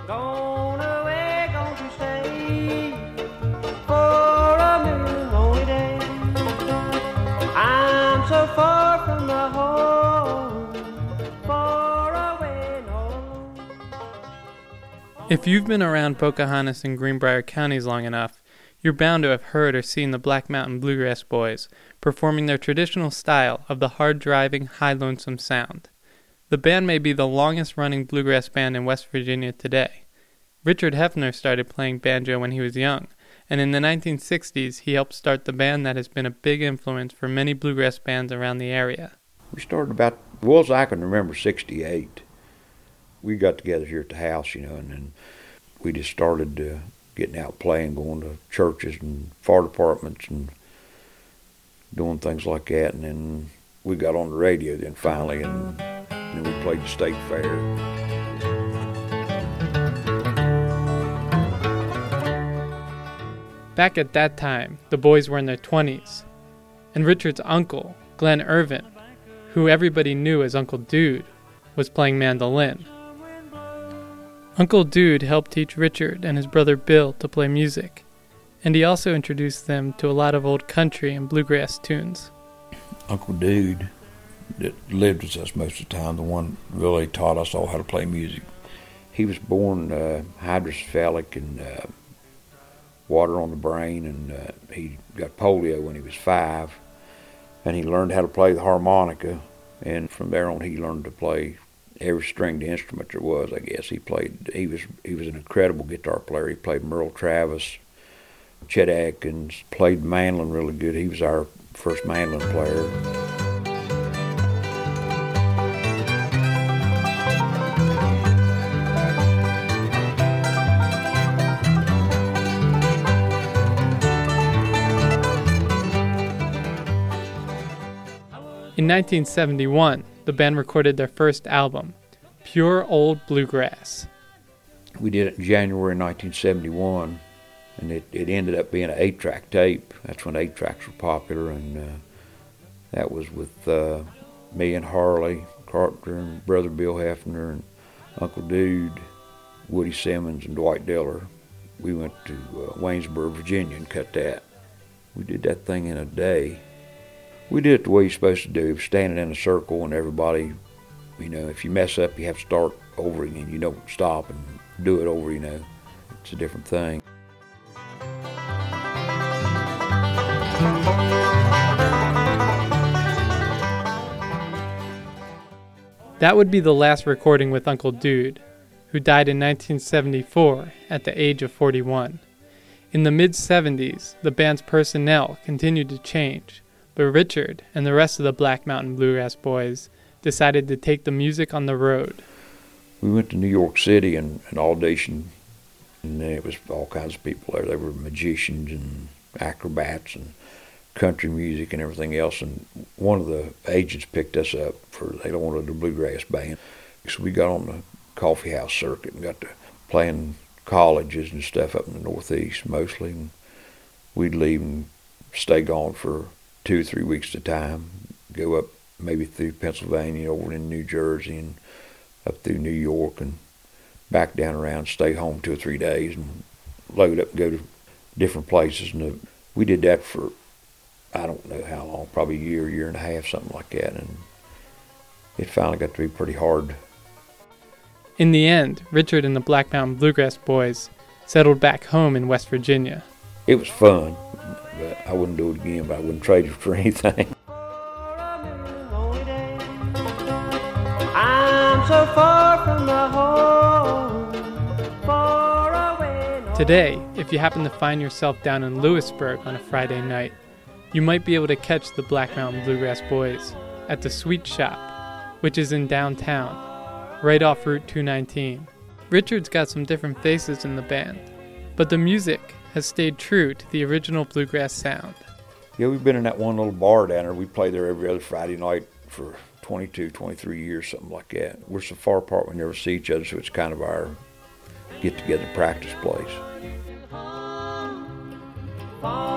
Gone away, gone to stay for a million lonely days. I'm so far from the home, far away and all alone. If you've been around Pocahontas and Greenbrier counties long enough, you're bound to have heard or seen the Black Mountain Bluegrass Boys performing their traditional style of the hard-driving, high lonesome sound. The band may be the longest-running bluegrass band in West Virginia today. Richard Hefner started playing banjo when he was young, and in the 1960s he helped start the band that has been a big influence for many bluegrass bands around the area. We started about, well as I can remember, 68. We got together here at the house, and then we just started getting out playing, going to churches and fire departments and doing things like that. And then we got on the radio then finally, and then we played the state fair. Back at that time, the boys were in their 20s, and Richard's uncle, Glenn Irvin, who everybody knew as Uncle Dude, was playing mandolin. Uncle Dude helped teach Richard and his brother Bill to play music, and he also introduced them to a lot of old country and bluegrass tunes. Uncle Dude, that lived with us most of the time, the one really taught us all how to play music. He was born hydrocephalic and water on the brain, and he got polio when he was 5, and he learned how to play the harmonica, and from there on he learned to play every stringed instrument there was, I guess. He was an incredible guitar player. He played Merle Travis, Chet Atkins, played mandolin really good. He was our first mandolin player. In 1971, the band recorded their first album, Pure Old Bluegrass. We did it in January 1971, and it ended up being an 8-track tape. That's when 8-tracks were popular, and that was with me and Harley Carpenter and Brother Bill Hefner and Uncle Dude, Woody Simmons, and Dwight Diller. We went to Waynesboro, Virginia, and cut that. We did that thing in a day. We did it the way you're supposed to do, standing in a circle, and everybody, if you mess up, you have to start over again. You don't stop and do it over, It's a different thing. That would be the last recording with Uncle Dude, who died in 1974 at the age of 41. In the mid-70s, the band's personnel continued to change, but Richard and the rest of the Black Mountain Bluegrass Boys decided to take the music on the road. We went to New York City and auditioned, and it was all kinds of people there. They were magicians and acrobats and country music and everything else, and one of the agents picked us up they wanted a bluegrass band. So we got on the coffee house circuit and got to playing colleges and stuff up in the Northeast mostly, and we'd leave and stay gone for 2 or 3 weeks at a time, go up maybe through Pennsylvania, over in New Jersey, and up through New York, and back down around, stay home 2 or 3 days, and load up and go to different places. And we did that for, I don't know how long, probably a year and a half, something like that, and it finally got to be pretty hard. In the end, Richard and the Black Mountain Bluegrass Boys settled back home in West Virginia. It was fun, but I wouldn't do it again, but I wouldn't trade it for anything. I'm so far from the home, far away. Today, if you happen to find yourself down in Lewisburg on a Friday night, you might be able to catch the Black Mountain Bluegrass Boys at the Sweet Shop, which is in downtown, right off Route 219. Richard's got some different faces in the band, but the music has stayed true to the original bluegrass sound. Yeah, we've been in that one little bar down there. We play there every other Friday night for 22, 23 years, something like that. We're so far apart we never see each other, so it's kind of our get-together practice place.